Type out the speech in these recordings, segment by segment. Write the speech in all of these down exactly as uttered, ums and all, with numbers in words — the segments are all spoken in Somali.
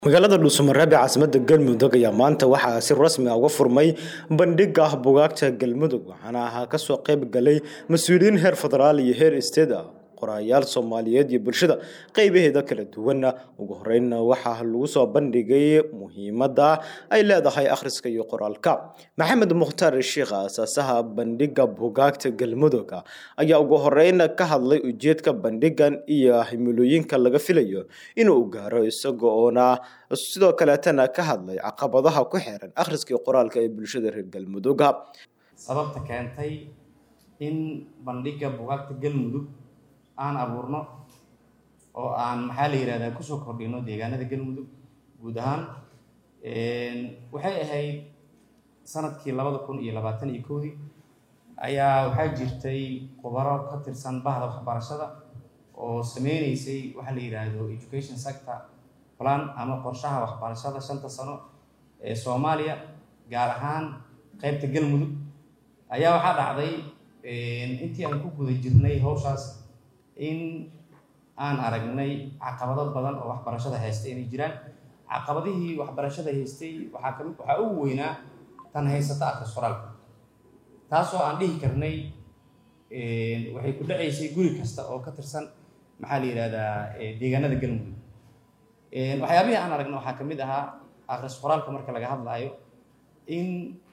magaalada Dhuusamareeb ee caasimadda Galmudug ayaa maanta waxaa si rasmi ah uga furmay bandhigga buugaagta Galmudug waxaana ka soo qayb galay mas'uuliyiin heer federaal iyo heer state ah qorayaal Soomaaliyeed iyo bulshada qaybaheeda kala duwan ugu horeyn waxaa lagu soo bandhigay muhiimadda ay leedahay akhriska iyo qoraalka Maxamed Mukhtaar Sheekh asaasaha bandhigga buugaagta Galmudug ayaa ugu horeyn ka hadlay ujeedka bandhiggan iyo himilooyinka laga filayo inuu gaaro isagoo sidoo kale tan ka hadlay caqabadaha ku xeeran akhriska iyo qoraalka ee bulshada reer Galmudug sababta keentay in bandhigga buugaagta Galmudug aan abuurno oo aan maxaa la yiraahdaa ku soo kordhino deegaanada Galmudug guud ahaan een waxay ahayd sanadkii laba kun iyo labaatan iyo kow ayaa waxa jirtay khubaro ka tirsan bahda waxbarashada oo sameeynayay waxa la yiraahdo education sector plan ama qorshaha waxbarashada shanta sano ee Soomaaliya gaar ahaan qaybta Galmudug ayaa waxa dhacday intii aan ku guda jirnay hawshaas in aan aragnay caqabado badan oo waxbarashada haystay inay jiraan caqabadihii waxbarashada haystay waxa ka mid waxa ugu weynaa tan haysata akhris qoraalka taasoo aan dhihi karnay ee waxay ku dhacaysay guri kasta oo ka tirsan maxaa la yiraahdaa deegaanada Galmudug ee waxyaabaha aan aragnay waxa ka mid ahaa akhris qoraalka marka laga hadlayo in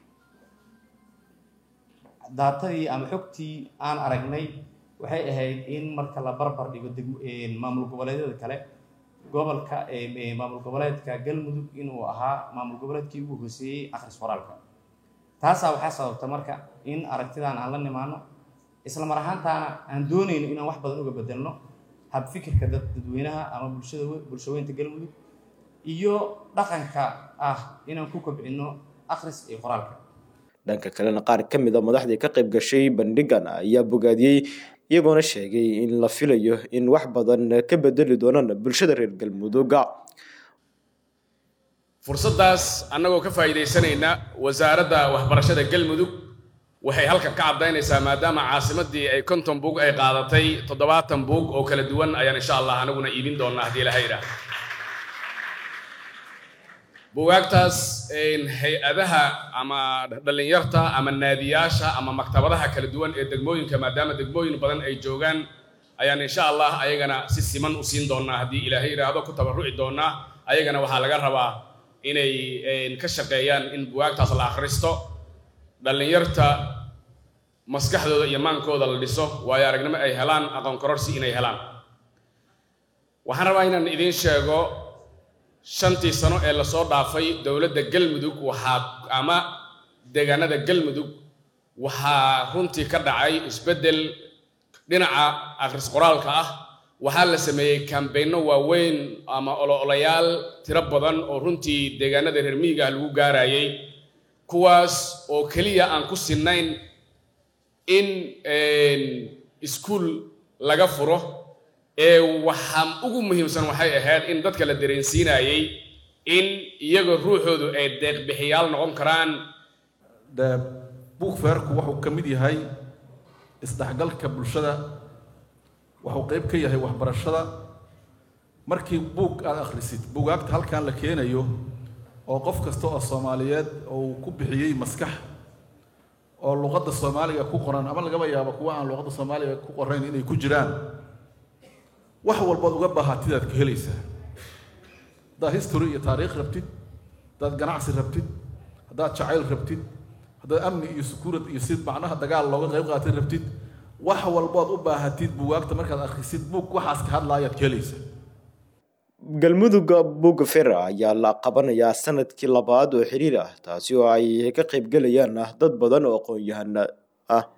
daatadii ama xogtii aan aragnay waxay ahayd in marka la barbar dhigo maamul goboleedyada kale gobolka ee maamul goboleedka Galmudug inuu ahaa maamul goboleedkii ugu hooseeyay akhris qoraalka taas waxa sababta marka in aragtidaan aan la nimaano isla mar ahaantaana aan doonayno inaan wax badan uga bedelno hab fikirka dadweynaha ama bulshada bulshooyinka Galmudug iyo dhaqanka ah inaan ku kobcino akhris iyo qoraalka dhanka kalena qaar ka mid ah madaxdii ka qayb gashay bandhiggan ayaa bogaadiyay iyagoona sheegay in la filayo in wax badan ka bedeli doonaan bulshada reer Galmudug fursadaas annagoo ka faa'iideysanayna wasaaradda waxbarashada Galmudug waxay halka ka cadeynaysaa maadaama caasimadii ay konton buug ay qaadatay toddobaatan buug oo kala duwan ayaan insha Allah anaguna iibin doonaa hadii la hayra buugaagtaas in hay'adaha ama dhalinyarta ama naadiyaasha ama maktabadaha kala duwan ee degmooyinka maadaama degmooyin badan ay joogaan ayaan insha Allah ayagana si siman u siin doonaa hadii Ilaahay raado ku tabaruci doonaa ayagana waxa laga rabaa inay ka shaqeeyaan in buugaagtaas la akhristo dhalinyarta maskaxdooda iyo maankooda la dhiso waayo aragnimo ay helaan aqoon kororsi inay helaan waxaan rabaa inaan idin sheego shantii sano ee la soo dhaafay dawladda Galmudug waxa ama deegaanada Galmudug waxa runtii ka dhacay isbedel dhinaca akhris qoraalka ah waxa la sameeyay campaigno waaweyn ama ololayaal tiro badan oo runtii deegaanada reer miyiga lagu gaarayay kuwaas oo kaliya aan ku sinayn in iskuul laga furo ee waxaan ugu muhiimsan waxay ahayd in dadka la dareensiinayay in iyaga ruuxoodu ay deeq bixiyaal noqon karaan da buug feerku wuxuu ka mid yahay isdhaxgalka bulshada wuxuu qayb ka yahay waxbarashada markii buug aad akhrisid buugaagta halkan la keenayo oo qof kasta oo Soomaaliyeed oo ku bixiyay maskax oo luqadda Soomaaliga ku qoran ama laga yaabo kuwa aan luqadda Soomaaliga ku qorayn inay ku jiraan wax walba uga baahatidaad ka helaysaa da history iyo taariikh rabtid dad ganacsi rabtid dad jacayl rabtid dad amni iyo sukuurad iyo sid macnaha dagaal looga qayb qaatay rabtid wax walba u baahatid buugaagta markaad akhrisid buug waxaas ka hadlaayad ka helaysaa Galmudug buug feer ayaa la qabanayaa sanadkii labaad oo xiriir ah taasi oo ay ka qayb galayaan dad badan oo aqoon-yahan ah